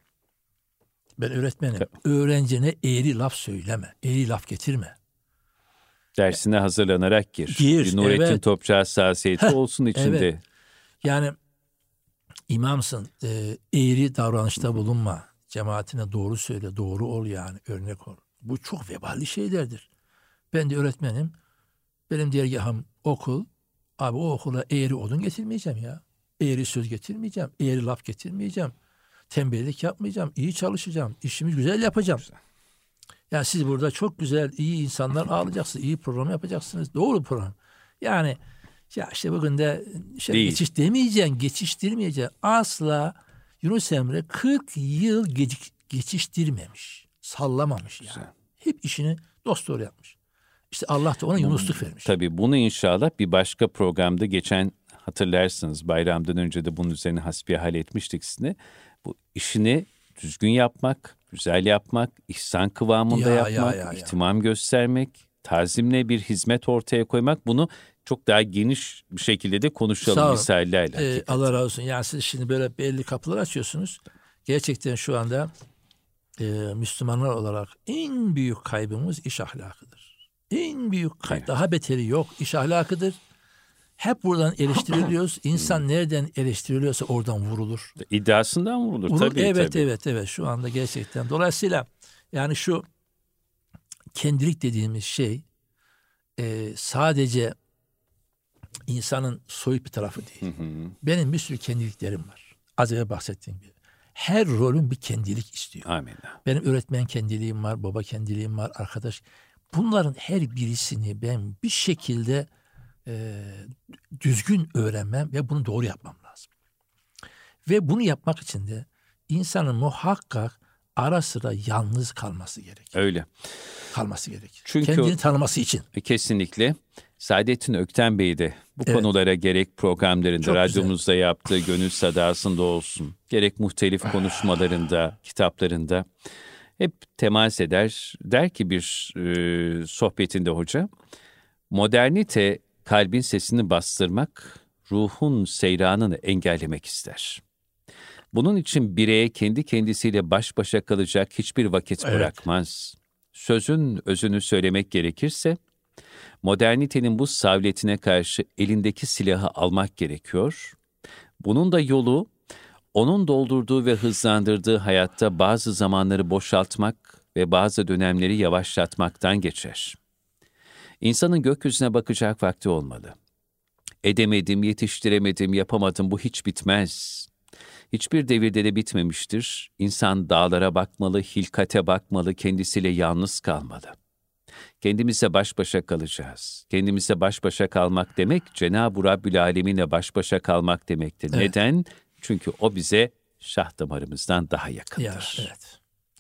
Ben öğretmenim. Tabii. Öğrencine eğri laf söyleme. Eğri laf getirme. Dersine hazırlanarak gir. Gir. Bir Nurettin evet. Topçu hassasiyeti olsun içinde. Evet. Yani İmamsın, e, eğri davranışta bulunma. Cemaatine doğru söyle, doğru ol yani, örnek ol. Bu çok vebali şeylerdir. Ben de öğretmenim. Benim dergahım okul. Abi o okula eğri odun getirmeyeceğim ya. Eğri söz getirmeyeceğim. Eğri laf getirmeyeceğim. Tembellik yapmayacağım. İyi çalışacağım. İşimi güzel yapacağım. Güzel. Yani siz burada çok güzel, iyi insanlar ağlayacaksınız. İyi program yapacaksınız. Doğru program. Yani ya işte bugün de şey, geçiş demeyeceksin, geçiştirmeyeceksin. Asla Yunus Emre kırk yıl geç, geçiştirmemiş. Sallamamış yani. Güzel. Hep işini dosdoğru yapmış. İşte Allah da ona Yunusluk vermiş. Tabii bunu inşallah bir başka programda geçen hatırlarsınız bayramdan önce de bunun üzerine hasbihal etmiştik sizinle. Bu işini düzgün yapmak, güzel yapmak, ihsan kıvamında ya, yapmak, ya, ya, ihtimam ya. göstermek, tazimle bir hizmet ortaya koymak, bunu çok daha geniş bir şekilde de konuşalım misallerle. Ee, Allah razı olsun. Yani siz şimdi böyle belli kapılar açıyorsunuz. Gerçekten şu anda e, Müslümanlar olarak en büyük kaybımız iş ahlakıdır. En büyük kayıp, evet. Daha beteri yok. İş ahlakıdır. Hep buradan eleştiriliyoruz. İnsan nereden eleştiriliyorsa oradan vurulur. İddiasından vurulur, vurulur. tabii. Evet, tabii. evet, evet. Şu anda gerçekten. Dolayısıyla yani şu kendilik dediğimiz şey e, sadece insanın soyut bir tarafı değil. Hı hı. Benim bir sürü kendiliklerim var. Az önce bahsettiğim gibi. Her rolün bir kendilik istiyor. Amin. Benim öğretmen kendiliğim var, baba kendiliğim var, arkadaş. Bunların her birisini ben bir şekilde e, düzgün öğrenmem ve bunu doğru yapmam lazım. Ve bunu yapmak için de insanın muhakkak ara sıra yalnız kalması gerekir. Öyle. Kalması gerekir. Çünkü kendini tanıması için. Kesinlikle. Saadettin Ökten Bey de bu evet. konulara gerek programlarında, çok radyomuzda güzel. yaptığı Gönül Sadası'nda olsun, gerek muhtelif konuşmalarında, kitaplarında hep temas eder. Der ki bir e, sohbetinde hoca, modernite kalbin sesini bastırmak, ruhun seyranını engellemek ister. Bunun için bireye kendi kendisiyle baş başa kalacak hiçbir vakit evet. bırakmaz. Sözün özünü söylemek gerekirse, modernitenin bu savletine karşı elindeki silahı almak gerekiyor. Bunun da yolu, onun doldurduğu ve hızlandırdığı hayatta bazı zamanları boşaltmak ve bazı dönemleri yavaşlatmaktan geçer. İnsanın gökyüzüne bakacak vakti olmalı. Edemedim, yetiştiremedim, yapamadım, bu hiç bitmez. Hiçbir devirde de bitmemiştir. İnsan dağlara bakmalı, hilkate bakmalı, kendisiyle yalnız kalmalı. Kendimizle baş başa kalacağız. Kendimizle baş başa kalmak demek, Cenab-ı Rabbül Alemin'le baş başa kalmak demektir. Evet. Neden? Çünkü o bize şah damarımızdan daha yakındır. Ya, evet.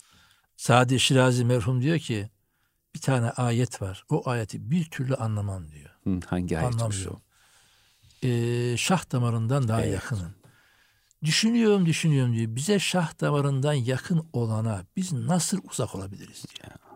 Sadi Şirazi merhum diyor ki, bir tane ayet var. O ayeti bir türlü anlamam diyor. Hı, hangi ayetmiş o? Ee, şah damarından daha evet. yakınım. Düşünüyorum, düşünüyorum diyor. Bize şah damarından yakın olana biz nasıl uzak olabiliriz diyor. Ya.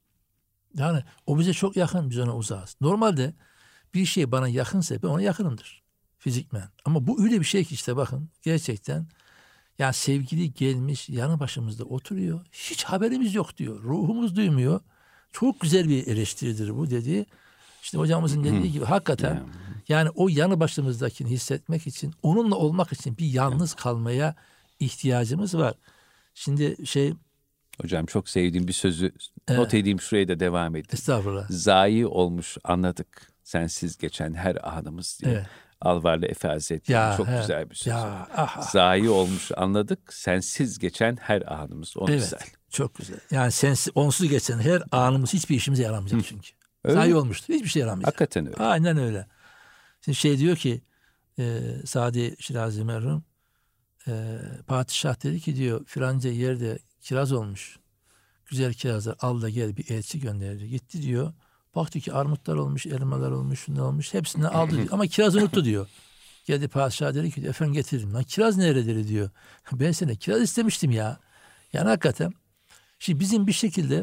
Yani o bize çok yakın, biz ona uzağız. Normalde bir şey bana yakınsa ben ona yakınımdır. Fizikmen. Ama bu öyle bir şey ki işte bakın gerçekten yani sevgili gelmiş yanı başımızda oturuyor. Hiç haberimiz yok diyor. Ruhumuz duymuyor. Çok güzel bir eleştiridir bu dediği. İşte hocamızın dediği gibi hakikaten yani o yanı başımızdakini hissetmek için, onunla olmak için bir yalnız kalmaya ihtiyacımız var. Şimdi şey... Hocam çok sevdiğim bir sözü evet. not edeyim, şuraya da devam edeyim. Estağfurullah. Zayi olmuş anladık sensiz geçen her anımız diye. Evet. Alvarlı Efe Hazretleri çok he, güzel bir söz. Ya, aha. Zayi olmuş anladık, sensiz geçen her anımız. O evet, güzel. Çok güzel. Yani sensiz, onsuz geçen her anımız hiçbir işimize yaramayacak Hı. çünkü. Öyle. Zayi olmuştur. Hiçbir şey yaramayacak. Hakikaten öyle. Aynen öyle. Şimdi şey diyor ki e, Sadi Şirazi merhum e, padişah dedi ki diyor filanca yerde kiraz olmuş. Güzel kirazlar al da gel bir elçi gönderdi. Gitti diyor. Baktı ki armutlar olmuş, elmalar olmuş, şunlar olmuş. Hepsini aldı diyor. Ama kiraz unuttu diyor. Geldi padişah dedi ki efendim getirdim. Lan kiraz nerededir diyor. Ben sana kiraz istemiştim ya. Yani hakikaten. Şimdi bizim bir şekilde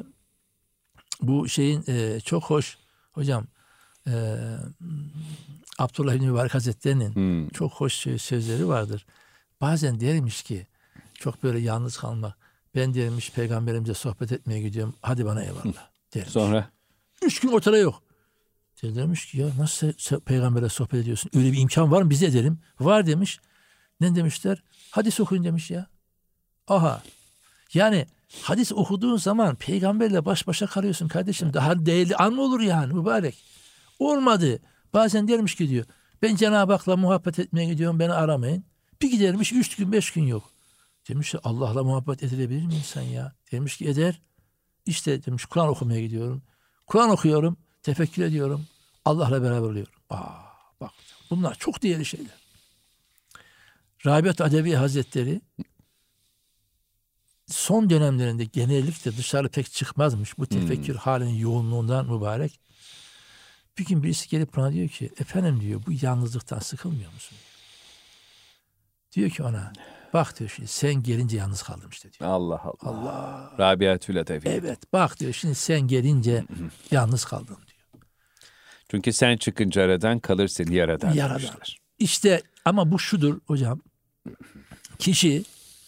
bu şeyin e, çok hoş hocam e, Abdullah İbni Mübarek Hazretleri'nin hmm. çok hoş sözleri vardır. Bazen dermiş ki çok böyle yalnız kalmak. Ben dermiş peygamberimize sohbet etmeye gidiyorum. Hadi bana eyvallah dermiş. Sonra? Üç gün ortada yok. Demiş ki ya nasıl peygambere sohbet ediyorsun? Öyle bir imkan var mı? Biz de edelim. Var demiş. Ne demişler? Hadis okuyun demiş ya. Aha. Yani hadis okuduğun zaman peygamberle baş başa kalıyorsun kardeşim. Daha değerli an mı olur yani mübarek? Olmadı. Bazen dermiş ki diyor, ben Cenab-ı Hak'la muhabbet etmeye gidiyorum, beni aramayın. Bir gidermiş üç gün beş gün yok. Demiş ki Allah'la muhabbet edilebilir mi insan ya? Demiş ki eder. İşte demiş Kur'an okumaya gidiyorum. Kur'an okuyorum, tefekkür ediyorum. Allah'la beraber oluyorum. Aa, bak bunlar çok değerli şeyler. Rabiat Adevi Hazretleri son dönemlerinde genellikle dışarı pek çıkmazmış. Bu tefekkür hmm. halinin yoğunluğundan mübarek. Bir gün birisi gelip bana diyor ki efendim diyor bu yalnızlıktan sıkılmıyor musun? Diyor ki ona bak diyor şimdi sen gelince yalnız kaldım işte diyor. Allah Allah. Allah. Rabiatül Adevi. Evet bak diyor şimdi sen gelince yalnız kaldım diyor. Çünkü sen çıkınca aradan kalır seni yaradan. Yaradan. İşte ama bu şudur hocam. Kişi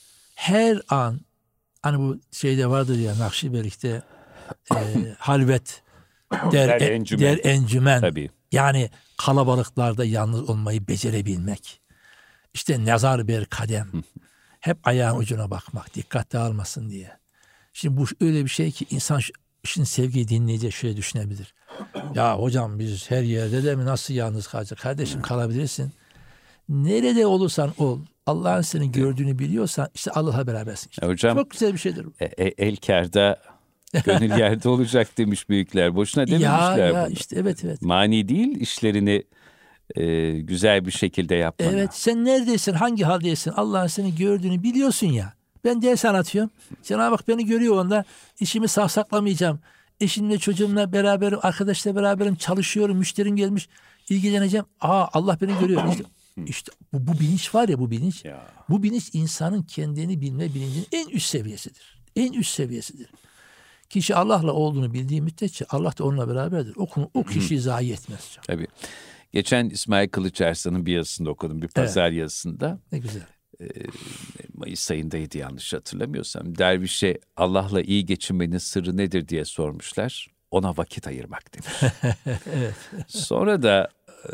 her an hani bu şeyde vardır ya Nakşibelik'te e, halvet der, der encümen. Der encümen. Tabii. Yani kalabalıklarda yalnız olmayı becerebilmek. İşte nazar ber kadem. Hep ayağın ucuna bakmak. Dikkat dağılmasın diye. Şimdi bu öyle bir şey ki insan şimdi sevgiyi dinleyecek şöyle düşünebilir. Ya hocam biz her yerde de mi nasıl yalnız kalacak? Kardeşim kalabilirsin. Nerede olursan ol. Allah'ın seni gördüğünü biliyorsan işte Allah'la berabersin. İşte. Hocam, çok güzel bir şeydir. E, el kârda gönül yerde olacak demiş büyükler. Boşuna dememişler ya, ya, bunu. işte evet evet. Mani değil işlerini e, güzel bir şekilde yapmana. Evet sen neredesin hangi haldeysin Allah'ın seni gördüğünü biliyorsun ya. Ben ders anlatıyorum. Cenab-ı Hak beni görüyor onda. İşimi savsaklamayacağım. Eşimle çocuğumla beraberim, arkadaşla beraberim, çalışıyorum, müşterim gelmiş, ilgileneceğim. Aa Allah beni görüyor. İşte, işte bu, bu bilinç var ya bu bilinç. Ya. Bu bilinç insanın kendini bilme bilincinin en üst seviyesidir. En üst seviyesidir. Kişi Allah'la olduğunu bildiği müddetçe Allah da onunla beraberdir. O, o kişiyi zayi etmez. Tabii. Geçen İsmail Kılıçarslan'ın bir yazısında okudum. Bir pazar evet. yazısında. Ne güzel. E, Mayıs ayındaydı yanlış hatırlamıyorsam. Dervişe Allah'la iyi geçinmenin sırrı nedir diye sormuşlar. Ona vakit ayırmak demiş. Evet. Sonra da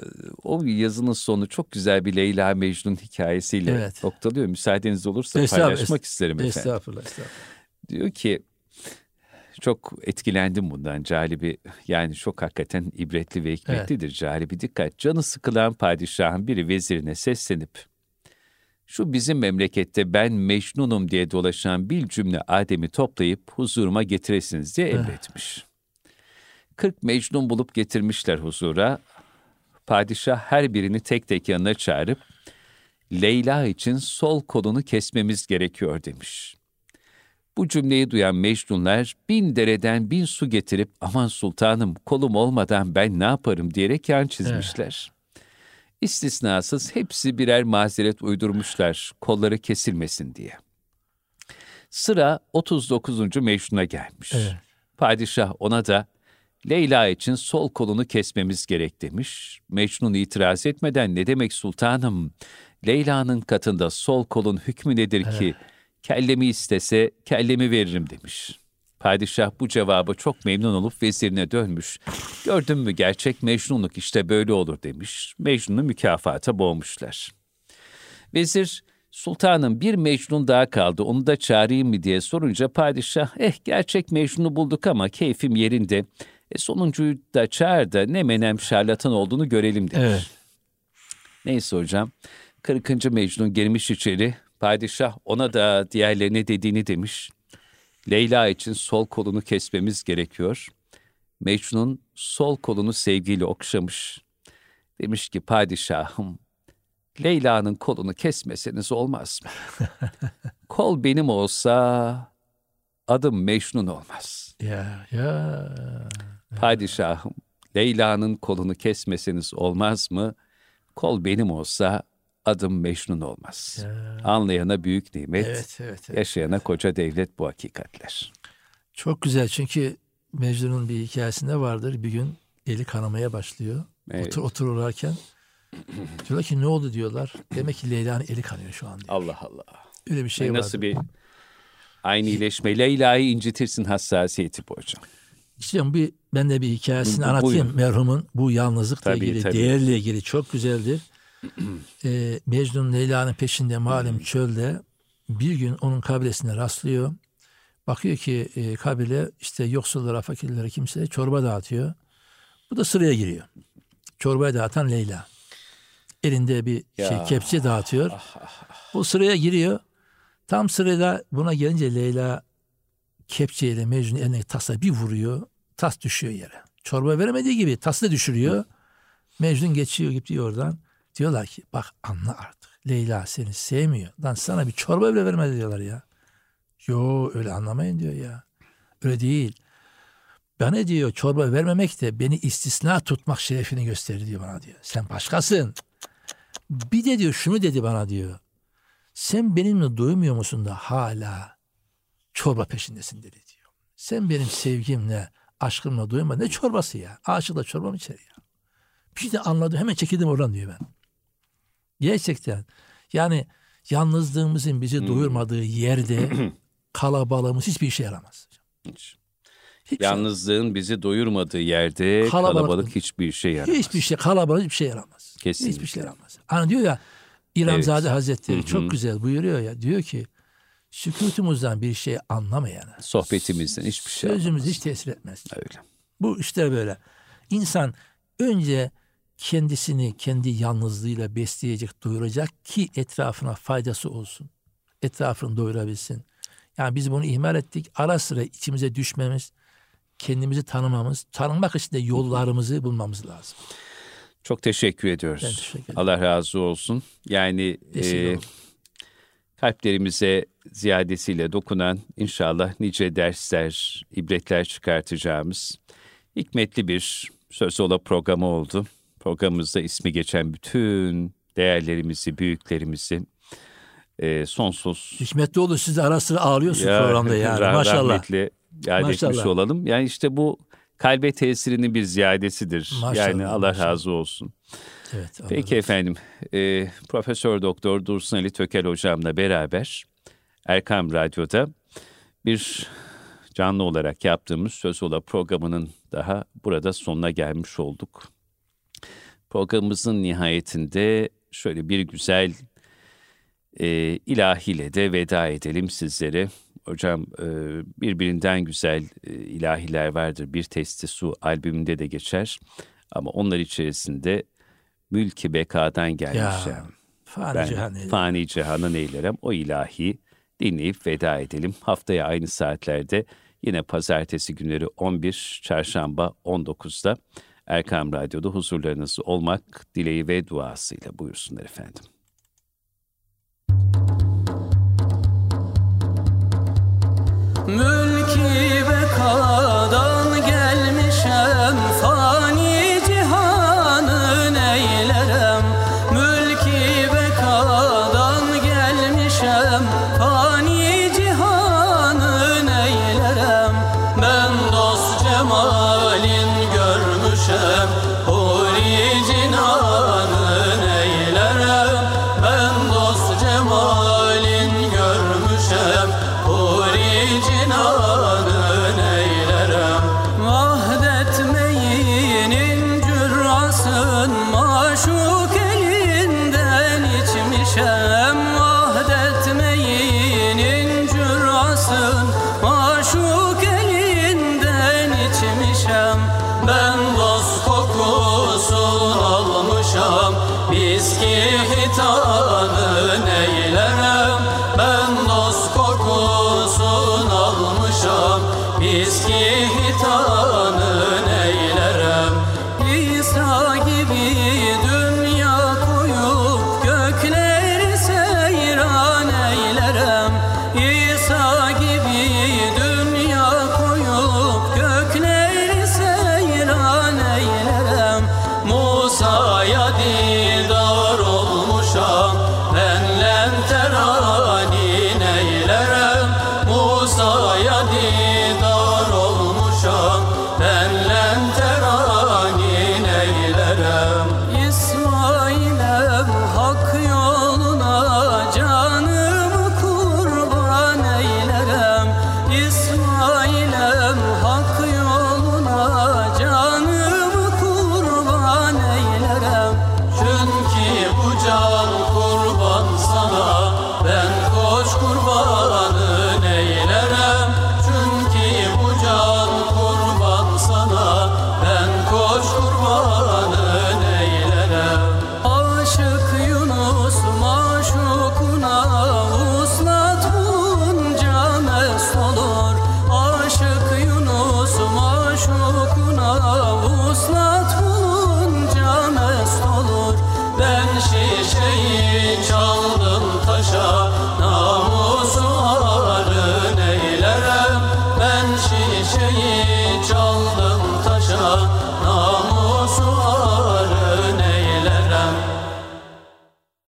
o yazının sonu çok güzel bir Leyla Mecnun hikayesiyle evet. noktalıyor. Müsaadeniz olursa estağfurullah, paylaşmak est- isterim efendim. Estağfurullah, estağfurullah. Diyor ki çok etkilendim bundan. Calibi yani çok hakikaten ibretli ve hikmetlidir. Evet. Calibi dikkat. Canı sıkılan padişahın biri vezirine seslenip şu bizim memlekette ben Mecnun'um diye dolaşan bil cümle Adem'i toplayıp huzuruma getiresiniz diye emretmiş. Kırk Mecnun bulup getirmişler huzura. Padişah her birini tek tek yanına çağırıp Leyla için sol kolunu kesmemiz gerekiyor demiş. Bu cümleyi duyan Mecnunlar bin dereden bin su getirip aman sultanım kolum olmadan ben ne yaparım diyerek yan çizmişler. Evet. İstisnasız hepsi birer mazeret uydurmuşlar kolları kesilmesin diye. Sıra otuz dokuzuncu Mecnun'a gelmiş. Evet. Padişah ona da Leyla için sol kolunu kesmemiz gerek demiş. Mecnun itiraz etmeden ne demek sultanım? Leyla'nın katında sol kolun hükmü nedir evet. ki? Kellemi istese kellemi veririm demiş. Padişah bu cevabı çok memnun olup vezirine dönmüş. Gördün mü gerçek Mecnunluk işte böyle olur demiş. Mecnun'u mükafata boğmuşlar. Vezir, sultanım bir Mecnun daha kaldı onu da çağırayım mı diye sorunca padişah, eh gerçek Mecnun'u bulduk ama keyfim yerinde. E sonuncuyu da çağır da ne menem şarlatan olduğunu görelim demiş. Evet. Neyse hocam, kırkıncı Mecnun girmiş içeri. Padişah ona da diğerlerine dediğini demiş. Leyla için sol kolunu kesmemiz gerekiyor. Mecnun sol kolunu sevgiyle okşamış. Demiş ki padişahım, Leyla'nın kolunu kesmeseniz olmaz mı? Kol benim olsa adım Mecnun olmaz. Ya ya. Padişahım, Leyla'nın kolunu kesmeseniz olmaz mı? Kol benim olsa adım Mecnun olmaz. Ya. Anlayana büyük nimet, evet, evet, evet. yaşayana koca devlet bu hakikatler. Çok güzel çünkü Mecnun'un bir hikayesinde vardır. Bir gün eli kanamaya başlıyor. Evet. Otur, otururlarken diyorlar ki ne oldu diyorlar. Demek ki Leyla'nın eli kanıyor şu an diyor. Allah Allah. Öyle bir şey var. Nasıl bir aynı iyileşme. Leyla'yı incitirsin hassasiyeti bu hocam. İşte bir, ben de bir hikayesini bu, anlatayım. Buyurun. Merhumun bu yalnızlıkla tabii, ilgili, tabii. değerle ilgili çok güzeldir. e, Mecnun Leyla'nın peşinde malum çölde, bir gün onun kabilesine rastlıyor. Bakıyor ki e, kabile işte yoksullara, fakirlere, kimseye çorba dağıtıyor. Bu da sıraya giriyor. Çorbayı dağıtan Leyla. Elinde bir Ya. şey kepçe dağıtıyor. O sıraya giriyor. Tam sırada buna gelince Leyla kepçeyle Mecnun'un eline tasa bir vuruyor. Tas düşüyor yere. Çorba veremediği gibi tası da düşürüyor. Mecnun geçiyor gidiyor oradan. Diyorlar ki bak anla artık. Leyla seni sevmiyor. Lan sana bir çorba bile vermedi diyorlar ya. Yo öyle anlamayın diyor ya. Öyle değil. Bana diyor çorba vermemek de beni istisna tutmak şerefini gösterir diyor bana diyor. Sen başkasın. Bir de diyor şunu dedi bana diyor. Sen benimle doymuyor musun da hala çorba peşindesin dedi diyor. Sen benim sevgimle, aşkımla doyma. Ne çorbası ya? Aşıkla çorba mı içer ya? Bir de anladım. Hemen çekildim oradan diyor ben. Gerçekten. Yani yalnızlığımızın bizi hmm. doyurmadığı yerde kalabalığımız hiçbir işe yaramaz. Hiç. Hiç Yalnızlığın şey. bizi doyurmadığı yerde kalabalık, kalabalık hiçbir şey yaramaz. Hiçbir şey, kalabalık hiçbir şey yaramaz. Kesinlikle. Hiçbir şey yaramaz. Hani diyor ya İremzade evet. Hazretleri Hı-hı. çok güzel buyuruyor ya. Diyor ki sükutumuzdan bir şey anlamayan. Sohbetimizden hiçbir şey Sözümüz anlamaz. hiç tesir etmez. Öyle. Bu işte böyle. İnsan önce kendisini kendi yalnızlığıyla besleyecek, doyuracak ki etrafına faydası olsun. Etrafını doyurabilsin. Yani biz bunu ihmal ettik. Ara sıra içimize düşmemiz, kendimizi tanımamız, tanımak için de yollarımızı bulmamız lazım. Çok teşekkür ediyoruz. Ben teşekkür ederim. Allah razı olsun. Yani e, kalplerimize ziyadesiyle dokunan inşallah nice dersler, ibretler çıkartacağımız hikmetli bir Söz Ola programı oldu. Programımızda ismi geçen bütün değerlerimizi, büyüklerimizi e, sonsuz... Hikmetli oldu. Siz de ara sıra ağlıyorsunuz ya, programda yani. Rah- Maşallah. Rahmetli yad etmiş olalım. Yani işte bu kalbe tesirinin bir ziyadesidir. Maşallah, yani Allah maşallah. razı olsun. Evet, Peki efendim, e, Profesör Doktor Dursun Ali Tökel hocamla beraber Erkam Radyo'da bir canlı olarak yaptığımız Söz Ola programının daha burada sonuna gelmiş olduk. Programımızın nihayetinde şöyle bir güzel e, ilahiyle de veda edelim sizlere. Hocam e, birbirinden güzel e, ilahiler vardır. Bir Testi Su albümünde de geçer. Ama onlar içerisinde Mülk-i Beka'dan gelmiş. Ya, yani. Fani ben Cihan Fani Cihan'ı eylerim. O ilahi dinleyip veda edelim. Haftaya aynı saatlerde yine pazartesi günleri on bir, çarşamba on dokuzda Erkam Radyo'da huzurlarınızda olmak dileği ve duasıyla buyursunlar efendim. Mülk-i Beka'dan gelmişem, fani cihanın eylerem. Mülk-i Beka'dan gelmişem, fani cihanın eylerem. Ben dost cemalin görmüşem, huri cinanın eylerem. Ben dost cemalin görmüşem, huri cinanın eylerem. Vahdet meyinin cürrasın, maşuk elinden içmişem. Vahdet meyinin cürrasın, maşuk elinden içmişem. Ben dost kokusun almışam, miski hitam